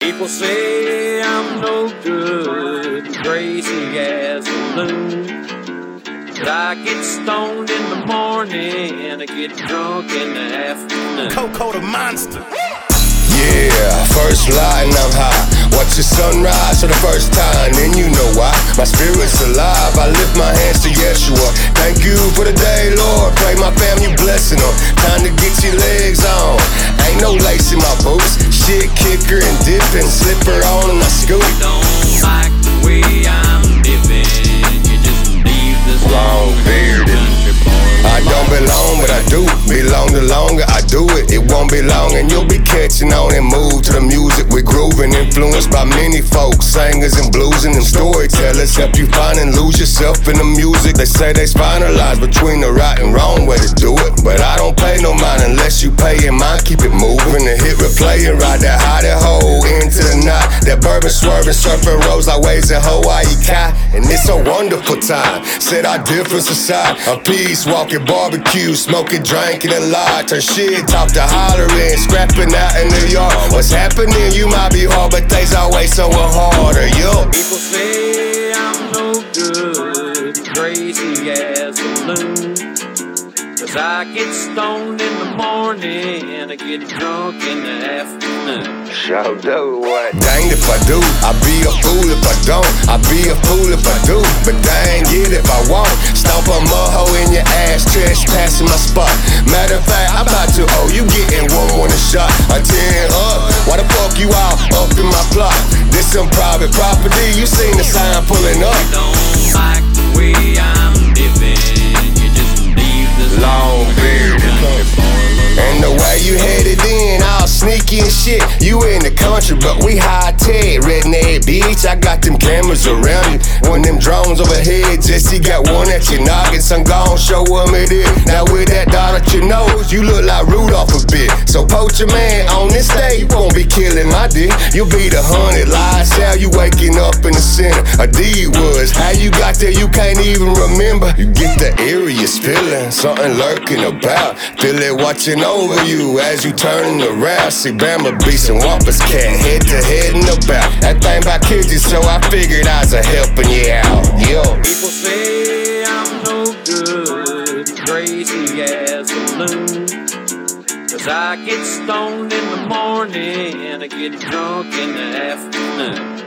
People say I'm no good, crazy as a loon. But I get stoned in the morning and I get drunk in the afternoon. Coco the monster. Yeah, first line I'm high. Watch the sunrise for the first time, then you know why. My spirit's alive, I lift my hands to Yeshua. Thank you for the day, Lord. Pray my family blessing them. Time to get your legs on. Ain't no lace in my boots. Shit kicker and dipping, slipper on and I scoot. Don't like the way I'm living. You just leave this Long beard. I don't belong, but I do belong. The longer I do it, it won't be long, and you'll be catching on and move to the music. We're grooving, influenced by many folks, singers and blues and them storytellers. Help you find and lose yourself in the music. They say they finalize between the right and wrong way to do it, but I don't pay no mind unless you pay in mind. Keep it moving, the hit replay and ride that hot and hole into the night. That bourbon swerving, surfing roads like waves in Hawaii Kai, and it's a wonderful time. Set our difference aside, a peace walking barbecue, smoking, drinking and lie. Turn shit talk to hollering, scrapping out in the yard. What's happening? You might be hard, but things always so harder. Yo. People say I'm no good, crazy as a loon. Cause I get stoned in the morning and I get drunk in the afternoon. Show do what? Dang if I do, I be a fool if I don't. I be a fool if I do, but dang it if I won't. Stomp a mud in your ass, trespassing my spot. Matter of fact, I'm about to owe you getting one shot. I 10 up, why the fuck you out up in my plot? This some private property, you seen the sign pulling up. Don't like the way I'm living. You just leave this Long beard. And the way you headed in, all sneaky and shit. You in the country, but we high tech, redneck bitch. I got them cameras around you, one of them drones overhead. Jesse got one at your noggin, son gon' show them it is. Now with that dot at your nose, you look like Rudolph a bit. So poach your man on this day, you won't be killing my dick. You'll be the 100 lies, how you waking up in the center of D-Woods. How you got there, you can't even remember. You get the eeriest feeling, something lurking about. Feel it watching over you as you turning around. See Bama beats and Wampus cat head to head and about. That thing about kids is so I figured I was helping you out. Yo. People say I'm no good, crazy as a loon. Cause I get stoned in the morning and I get drunk in the afternoon.